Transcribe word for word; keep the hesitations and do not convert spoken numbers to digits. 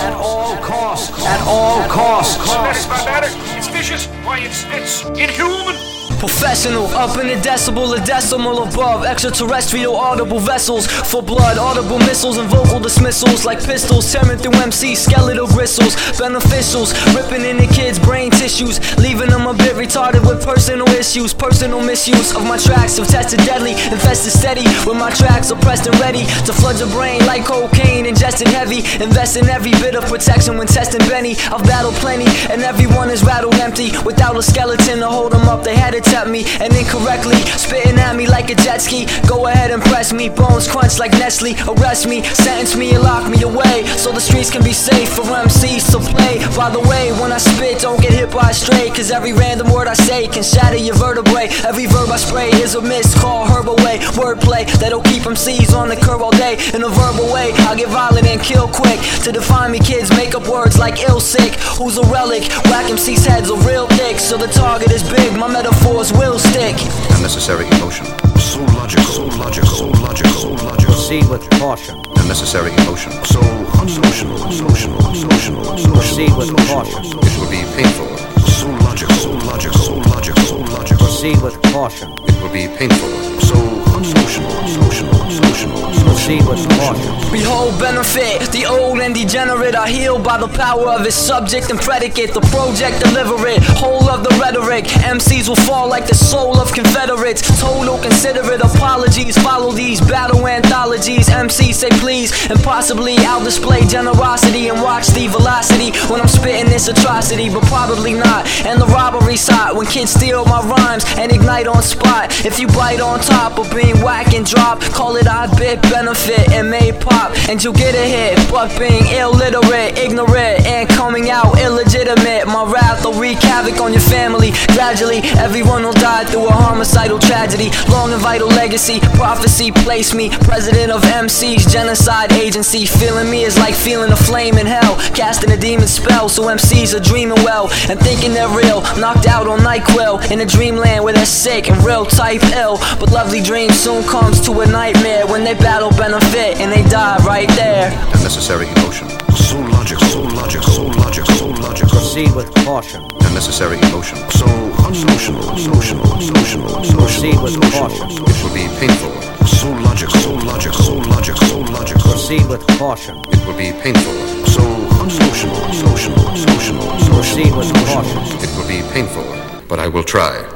At all costs. At all costs. It's barbaric. It's vicious. Why, it's, it's inhuman. Professional, up in a decibel, a decimal above. Extraterrestrial audible vessels for blood, audible missiles and vocal dismissals like pistols, tearing through M C's skeletal bristles. Beneficials, ripping in the kids' brain tissues, leaving them a bit retarded with personal issues. Personal misuse of my tracks have tested deadly, infested steady with my tracks oppressed and ready to flood your brain like cocaine, ingested heavy. Invest in every bit of protection when testing Benny. I've battled plenty and everyone is rattled empty. Without a skeleton to hold them up, they had it at me and incorrectly spitting at me like a jet ski. Go ahead and press me, bones crunch like Nestle. Arrest me, sentence me and lock me away so the streets can be safe for M Cs to play. By the way, when I spit, don't get hit by a stray, cause every random word I say can shatter your vertebrae. Every verb I spray is a miss, call herbal way. Wordplay that'll keep M Cs on the curb all day. In a verbal way, I'll get violent and kill quick. To define me, kids make up words like ill sick. Who's a relic? Whack M C's heads are real thick, so the target is big, my metaphors will stick. Unnecessary emotion. So logical, so logical, so logical, so logical. Proceed with caution. Unnecessary emotion. So unsocial, unsocial, unsocial, unsocial. Proceed with caution. It will be painful. So logical, so logical, so logical, so logical. Proceed with caution. It will be painful. So unsocial, unsocial, unsocial, unsocial. Proceed with caution. Behold benefit, the old and degenerate are healed by the power of its subject and predicate. The project deliver it, whole of the rhetoric. M Cs will fall like the soul of Confederates. Total considerate apologies follow these battle anthologies. M Cs say please and possibly I'll display generosity and watch the velocity when I'm spitting this atrocity, but probably not. And the robbery's hot when kids steal my rhymes and ignite on spot. If you bite on top of being whack and drop, call it I bit benefit and may pop and you'll get a hit. But being illiterate, ignorant, and coming out illegitimate, my wrath will wreak havoc on your family. Gradually, everyone will die through a homicidal tragedy. Long and vital legacy, prophecy, place me president of M C's genocide agency. Feeling me is like feeling a flame in hell, casting a demon spell, so M Cs are dreaming well and thinking they're real, knocked out on NyQuil in a dreamland where they're sick and real type ill. But lovely dreams soon comes to a nightmare when they battle benefit and they die right there. Unnecessary emotion. So logical, so logical, so logical, so logical. Proceed with caution. Unnecessary emotion. So unsocial, unsocial, unsocial, unsocial. Proceed with caution. It will be painful. So logical, so logical, so logical, so logical. Proceed with caution. It will be painful. So unsocial, unsocial, unsocial, unsocial. Proceed with caution. It will be painful, but I will try.